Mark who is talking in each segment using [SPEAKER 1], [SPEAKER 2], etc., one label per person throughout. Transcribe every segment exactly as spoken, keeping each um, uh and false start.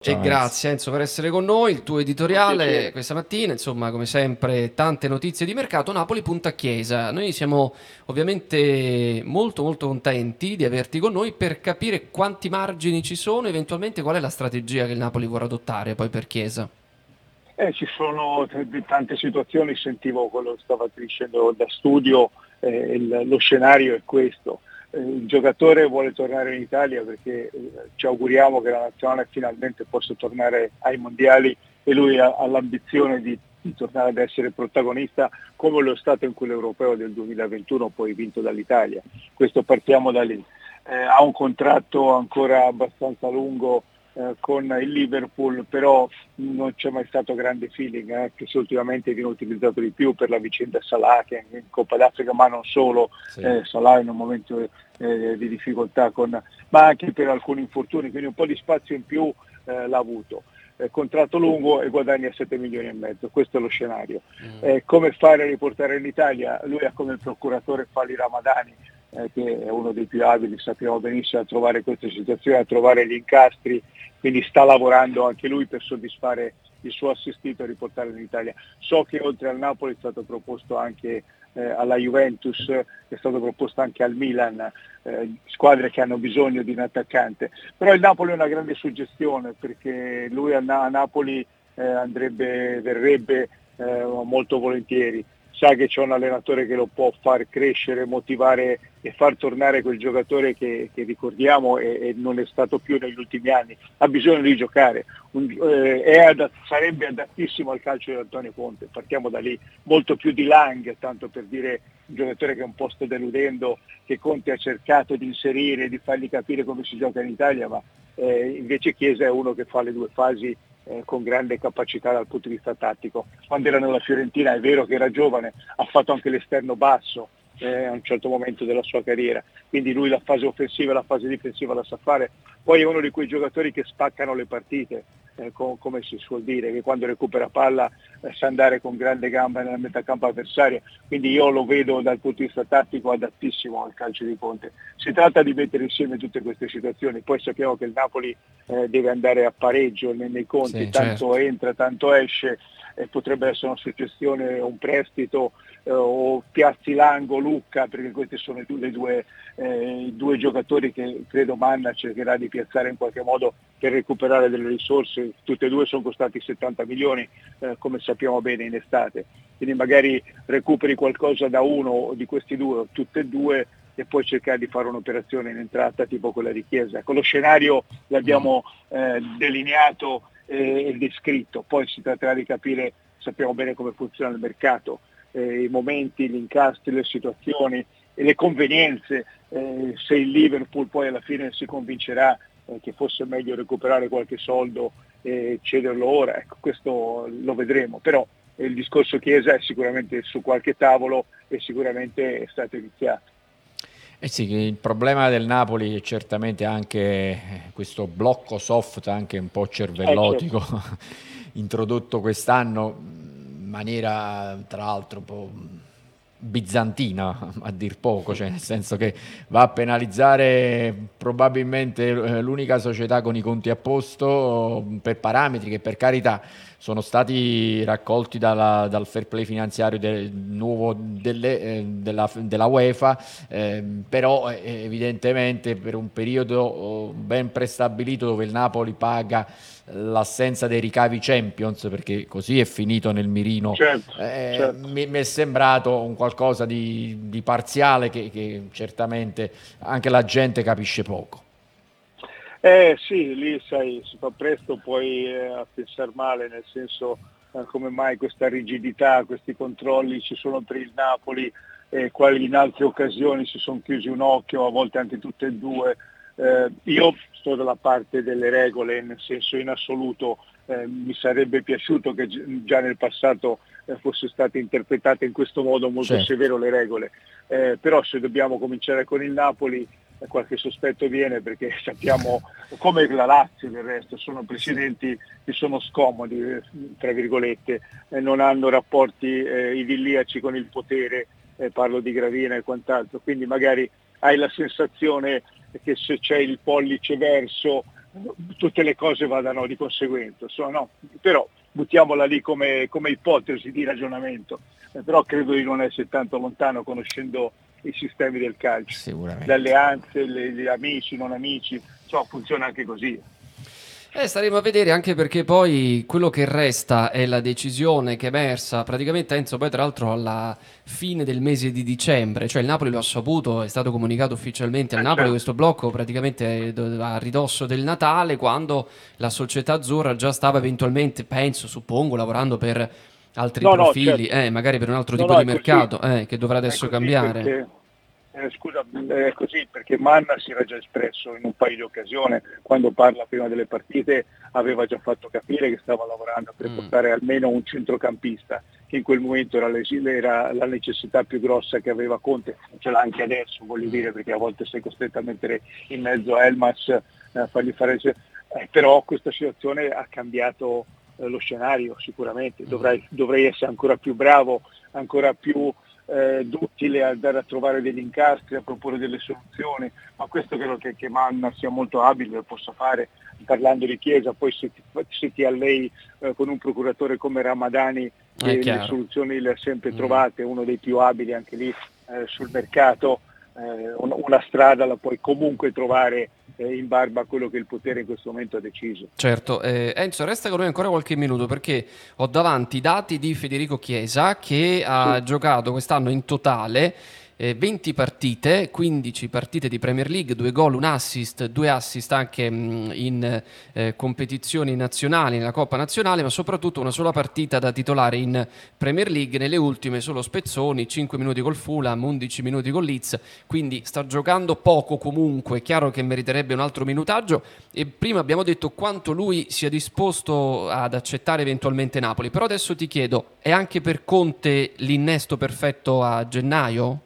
[SPEAKER 1] Ciao
[SPEAKER 2] e
[SPEAKER 1] Enzo.
[SPEAKER 2] grazie Enzo per essere con noi, il tuo
[SPEAKER 3] Un
[SPEAKER 2] editoriale
[SPEAKER 3] piacere.
[SPEAKER 2] questa mattina, insomma come sempre tante notizie di mercato, Napoli punta a Chiesa. Noi siamo ovviamente molto molto contenti di averti con noi per capire quanti margini ci sono, eventualmente qual è la strategia che il Napoli vuole adottare poi per Chiesa.
[SPEAKER 3] Eh, ci sono t- tante situazioni, sentivo quello che stavate dicendo da studio, eh, il- lo scenario è questo. Eh, il giocatore vuole tornare in Italia perché eh, ci auguriamo che la nazionale finalmente possa tornare ai mondiali e lui ha, ha l'ambizione di, di tornare ad essere protagonista come lo è stato in quell'europeo del duemilaventuno, poi vinto dall'Italia. Questo partiamo da lì. Eh, ha un contratto ancora abbastanza lungo eh, con il Liverpool, però non c'è mai stato grande feeling, eh, che se ultimamente viene utilizzato di più per la vicenda Salah che è in Coppa d'Africa, ma non solo,
[SPEAKER 1] Sì.
[SPEAKER 3] eh, Salah in un momento eh, di difficoltà, con, ma anche per alcuni infortuni, quindi un po' di spazio in più eh, l'ha avuto. Eh, contratto lungo e guadagna sette milioni e mezzo, questo è lo scenario. Eh, come fare a riportare in Italia? Lui ha come procuratore Fali Ramadani, eh, che è uno dei più abili, sappiamo benissimo, a trovare queste situazioni, a trovare gli incastri, quindi sta lavorando anche lui per soddisfare il suo assistito e riportarlo in Italia. So che oltre al Napoli è stato proposto anche eh, alla Juventus, è stato proposto anche al Milan, eh, squadre che hanno bisogno di un attaccante, però il Napoli è una grande suggestione perché lui a, Na- a Napoli eh, andrebbe, verrebbe eh, molto volentieri. Sa che c'è un allenatore che lo può far crescere, motivare e far tornare quel giocatore che, che ricordiamo e, e non è stato più negli ultimi anni. Ha bisogno di giocare, un, eh, è adat- sarebbe adattissimo al calcio di Antonio Conte, partiamo da lì, molto più di Lang, tanto per dire un giocatore che un po' sta deludendo, che Conte ha cercato di inserire, di fargli capire come si gioca in Italia, ma eh, invece Chiesa è uno che fa le due fasi eh, con grande capacità dal punto di vista tattico. Quando era nella Fiorentina è vero che era giovane, ha fatto anche l'esterno basso eh, a un certo momento della sua carriera, quindi lui la fase offensiva e la fase difensiva la sa fare, poi è uno di quei giocatori che spaccano le partite, eh, com- come si suol dire, che quando recupera palla eh, sa andare con grande gamba nella metà campo avversaria, quindi io lo vedo dal punto di vista tattico adattissimo al calcio di Conte. Si tratta di mettere insieme tutte queste situazioni, poi sappiamo che il Napoli eh, deve andare a pareggio nei, nei conti,
[SPEAKER 2] Sì,
[SPEAKER 3] tanto
[SPEAKER 2] certo.
[SPEAKER 3] entra, tanto esce, e potrebbe essere una suggestione, un prestito eh, o Piazzi Lango, Lucca, perché questi sono i due, le due, eh, i due giocatori che credo Manna cercherà di piazzare in qualche modo per recuperare delle risorse. Tutti e due sono costati settanta milioni, eh, come sappiamo bene in estate, quindi magari recuperi qualcosa da uno di questi due o tutte e due e poi cercare di fare un'operazione in entrata tipo quella di Chiesa. Con lo scenario l'abbiamo eh, delineato e descritto, poi si tratterà di capire, sappiamo bene come funziona il mercato, eh, i momenti, gli incastri, le situazioni e le convenienze, eh, se il Liverpool poi alla fine si convincerà eh, che fosse meglio recuperare qualche soldo e cederlo ora, ecco, questo lo vedremo, però il discorso Chiesa è sicuramente su qualche tavolo e sicuramente è stato iniziato.
[SPEAKER 1] Eh sì, il problema del Napoli è certamente anche eh, questo blocco soft, anche un po'
[SPEAKER 3] Eh, certo.
[SPEAKER 1] cervellotico, introdotto quest'anno in maniera tra l'altro un po' bizantina a dir poco, cioè nel senso che va a penalizzare probabilmente eh, l'unica società con i conti a posto per parametri che per carità sono stati raccolti dalla- dal fair play finanziario del nuovo delle- eh, della, della UEFA, ehm, però eh, evidentemente per un periodo oh, ben prestabilito dove il Napoli paga l'assenza dei ricavi Champions, perché così è finito nel mirino,
[SPEAKER 3] Certo,
[SPEAKER 1] eh,
[SPEAKER 3] certo.
[SPEAKER 1] mi, mi è sembrato un qualcosa di, di parziale che, che certamente anche la gente capisce poco.
[SPEAKER 3] Eh sì, lì sai, si fa presto poi eh, a pensare male, nel senso eh, come mai questa rigidità, questi controlli ci sono per il Napoli, e quali in altre occasioni si sono chiusi un occhio, a volte anche tutte e due. Eh, io sto dalla parte delle regole, nel senso in assoluto eh, mi sarebbe piaciuto che gi- già nel passato eh, fosse state interpretate in questo modo molto
[SPEAKER 1] Certo.
[SPEAKER 3] severo le regole, eh, però se dobbiamo cominciare con il Napoli eh, qualche sospetto viene perché sappiamo come la Lazio del resto sono
[SPEAKER 1] Sì.
[SPEAKER 3] presidenti che sono scomodi eh, tra virgolette, eh, non hanno rapporti eh, idilliaci con il potere, eh, parlo di Gravina e quant'altro, quindi magari hai la sensazione che se c'è il pollice verso tutte le cose vadano di conseguenza, insomma, no, però buttiamola lì come, come ipotesi di ragionamento, eh, però credo di non essere tanto lontano conoscendo i sistemi del calcio, le alleanze, le, gli amici, non amici, insomma funziona anche così.
[SPEAKER 2] Eh, staremo a vedere, anche perché poi quello che resta è la decisione che è emersa praticamente, Enzo, poi tra l'altro alla fine del mese di dicembre, cioè il Napoli lo ha saputo, è stato comunicato ufficialmente al
[SPEAKER 3] Eh,
[SPEAKER 2] Napoli
[SPEAKER 3] certo.
[SPEAKER 2] questo blocco praticamente a ridosso del Natale, quando la società azzurra già stava eventualmente, penso, suppongo, lavorando per altri
[SPEAKER 3] No, no,
[SPEAKER 2] profili,
[SPEAKER 3] certo.
[SPEAKER 2] eh, magari per un altro
[SPEAKER 3] No,
[SPEAKER 2] tipo
[SPEAKER 3] no,
[SPEAKER 2] di
[SPEAKER 3] è così.
[SPEAKER 2] mercato, eh, che dovrà
[SPEAKER 3] È
[SPEAKER 2] adesso
[SPEAKER 3] così
[SPEAKER 2] cambiare.
[SPEAKER 3] perché, eh, scusa, è così perché Manna si era già espresso in un paio di occasioni, quando parla prima delle partite aveva già fatto capire che stava lavorando per
[SPEAKER 2] Mm.
[SPEAKER 3] portare almeno un centrocampista, che in quel momento era, le- era la necessità più grossa che aveva Conte, ce l'ha anche adesso, voglio dire, perché a volte sei costretto a mettere in mezzo a Elmas, eh, a fargli fare... Eh, però questa situazione ha cambiato eh, lo scenario sicuramente, dovrei, dovrei essere ancora più bravo, ancora più eh, duttile a andare a trovare degli incastri, a proporre delle soluzioni, ma questo credo che, che Manna sia molto abile, lo possa fare. Parlando di Chiesa, poi se ti, se ti allei eh, con un procuratore come Ramadani, che
[SPEAKER 2] È
[SPEAKER 3] le
[SPEAKER 2] chiaro.
[SPEAKER 3] soluzioni le ha sempre
[SPEAKER 2] Mm.
[SPEAKER 3] trovate, uno dei più abili anche lì eh, sul mercato, eh, una, una strada la puoi comunque trovare eh, in barba a quello che il potere in questo momento ha deciso.
[SPEAKER 2] Certo, eh, Enzo, resta con noi ancora qualche minuto perché ho davanti i dati di Federico Chiesa, che ha
[SPEAKER 3] Sì.
[SPEAKER 2] giocato quest'anno in totale eh, venti partite, quindici partite di Premier League, due gol, un assist, due assist anche mh, in eh, competizioni nazionali, nella Coppa Nazionale, ma soprattutto una sola partita da titolare in Premier League, nelle ultime solo spezzoni, cinque minuti col Fulham, undici minuti con Leeds, quindi sta giocando poco comunque, è chiaro che meriterebbe un altro minutaggio. E prima abbiamo detto quanto lui sia disposto ad accettare eventualmente Napoli, però adesso ti chiedo, è anche per Conte l'innesto perfetto a gennaio?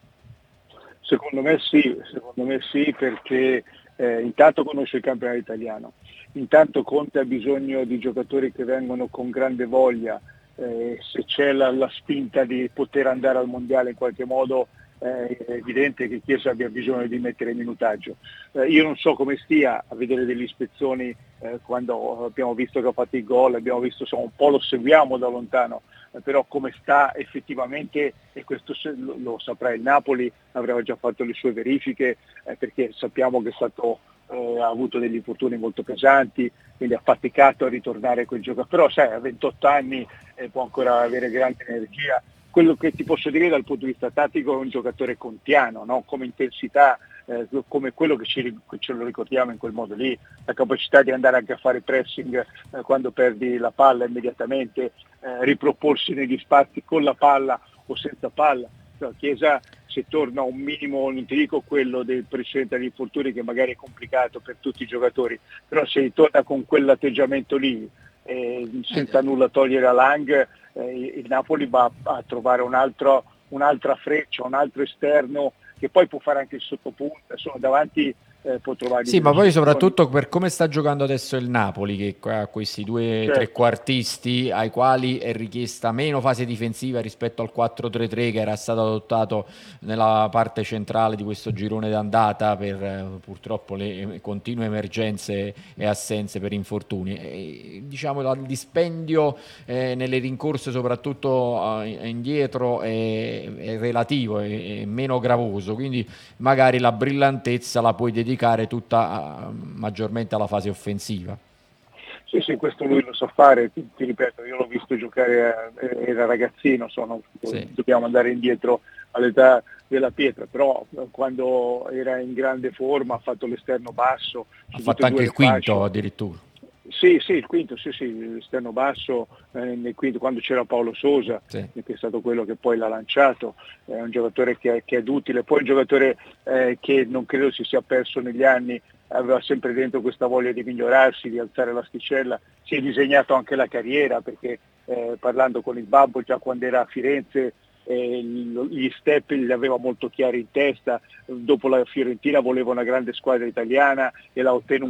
[SPEAKER 3] Secondo me sì, secondo me sì, perché eh, intanto conosce il campionato italiano, intanto Conte ha bisogno di giocatori che vengono con grande voglia, eh, se c'è la, la spinta di poter andare al mondiale in qualche modo eh, è evidente che Chiesa abbia bisogno di mettere minutaggio. Eh, io non so come stia a vedere delle ispezioni eh, quando abbiamo visto che ha fatto il gol, abbiamo visto, insomma, un po' lo seguiamo da lontano, eh, però come sta effettivamente, e questo se, lo, lo saprà il Napoli, aveva già fatto le sue verifiche, eh, perché sappiamo che è stato, eh, ha avuto degli infortuni molto pesanti, quindi ha faticato a ritornare quel gioco, però sai, a ventotto anni eh, può ancora avere grande energia. Quello che ti posso dire dal punto di vista tattico è un giocatore contiano, no? Come intensità, eh, come quello che ci, ce lo ricordiamo in quel modo lì, la capacità di andare anche a fare pressing eh, quando perdi la palla immediatamente, eh, riproporsi negli spazi con la palla o senza palla. Cioè, Chiesa, se torna a un minimo, non ti dico quello del precedente agli infortuni che magari è complicato per tutti i giocatori, però se ritorna con quell'atteggiamento lì, eh, senza nulla togliere a Lang, eh, il Napoli va a trovare un altro, un'altra freccia, un altro esterno che poi può fare anche il sottopunta, insomma davanti eh, può trovare
[SPEAKER 1] Sì,
[SPEAKER 3] delle
[SPEAKER 1] ma poi
[SPEAKER 3] soluzioni.
[SPEAKER 1] soprattutto per come sta giocando adesso il Napoli, che ha questi due
[SPEAKER 3] Certo.
[SPEAKER 1] trequartisti ai quali è richiesta meno fase difensiva rispetto al quattro tre tre che era stato adottato nella parte centrale di questo girone d'andata per eh, purtroppo le continue emergenze e assenze per infortuni. E, diciamo il dispendio eh, nelle rincorse soprattutto eh, indietro è, è relativo, è, è meno gravoso, quindi magari la brillantezza la puoi dedicare tutta a, maggiormente alla fase offensiva.
[SPEAKER 3] Sì, sì, questo lui lo sa fare, ti, ti ripeto, io l'ho visto giocare, eh, era ragazzino, sono,
[SPEAKER 1] Sì.
[SPEAKER 3] dobbiamo andare indietro all'età della pietra, però quando era in grande forma ha fatto l'esterno basso,
[SPEAKER 1] Ha
[SPEAKER 3] su tutte
[SPEAKER 1] fatto
[SPEAKER 3] e
[SPEAKER 1] anche
[SPEAKER 3] due
[SPEAKER 1] il
[SPEAKER 3] le
[SPEAKER 1] quinto
[SPEAKER 3] fasce.
[SPEAKER 1] addirittura.
[SPEAKER 3] Sì, sì, il quinto, sì, sì, l'esterno basso, eh, nel quinto, quando c'era Paolo Sosa,
[SPEAKER 1] Sì.
[SPEAKER 3] che è stato quello che poi l'ha lanciato, è un giocatore che è, che è duttile, poi un giocatore eh, che non credo si sia perso negli anni, aveva sempre dentro questa voglia di migliorarsi, di alzare l'asticella, si è disegnato anche la carriera, perché eh, parlando con il babbo già quando era a Firenze, eh, gli step li aveva molto chiari in testa, dopo la Fiorentina voleva una grande squadra italiana e l'ha ottenuta.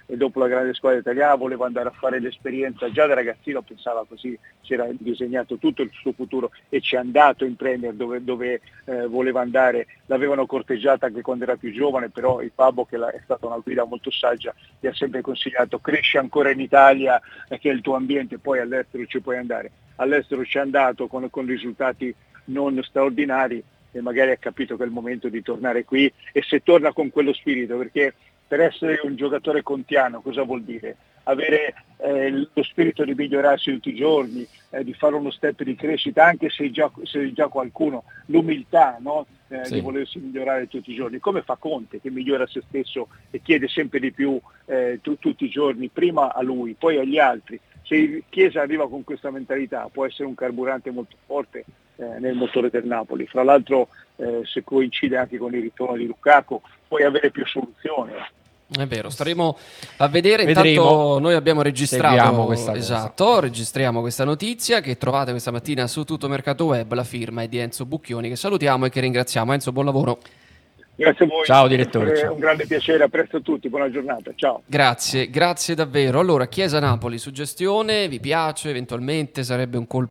[SPEAKER 3] e dopo la grande squadra italiana voleva andare a fare l'esperienza, già da ragazzino pensava così, si era disegnato tutto il suo futuro e ci è andato in Premier dove, dove eh, voleva andare, l'avevano corteggiata anche quando era più giovane, però il Babbo, che è stata una guida molto saggia, gli ha sempre consigliato cresci ancora in Italia, eh, che è il tuo ambiente, poi all'estero ci puoi andare. All'estero ci è andato con, con risultati non straordinari e magari ha capito che è il momento di tornare qui, e se torna con quello spirito, perché per essere un giocatore contiano cosa vuol dire? Avere eh, lo spirito di migliorarsi tutti i giorni, eh, di fare uno step di crescita, anche se già, se già qualcuno, l'umiltà, no? eh, sì. di volersi migliorare tutti i giorni, come fa Conte che migliora se stesso e chiede sempre di più eh, tu, tutti i giorni, prima a lui, poi agli altri. Se Chiesa arriva con questa mentalità può essere un carburante molto forte eh, nel motore del Napoli. Fra l'altro eh, se coincide anche con il ritorno di Lukaku puoi avere più soluzioni.
[SPEAKER 2] È vero, staremo a vedere.
[SPEAKER 1] Vedremo.
[SPEAKER 2] Intanto noi abbiamo registrato
[SPEAKER 1] questa
[SPEAKER 2] esatto,
[SPEAKER 1] cosa.
[SPEAKER 2] registriamo questa notizia che trovate questa mattina su Tutto Mercato Web. La firma è di Enzo Bucchioni, che salutiamo e che ringraziamo. Enzo, buon lavoro.
[SPEAKER 3] Grazie a voi.
[SPEAKER 1] Ciao direttore.
[SPEAKER 3] È un grande piacere, a presto a tutti, buona giornata. Ciao.
[SPEAKER 2] Grazie, grazie davvero. Allora, Chiesa Napoli, suggestione, vi piace? Eventualmente sarebbe un colpo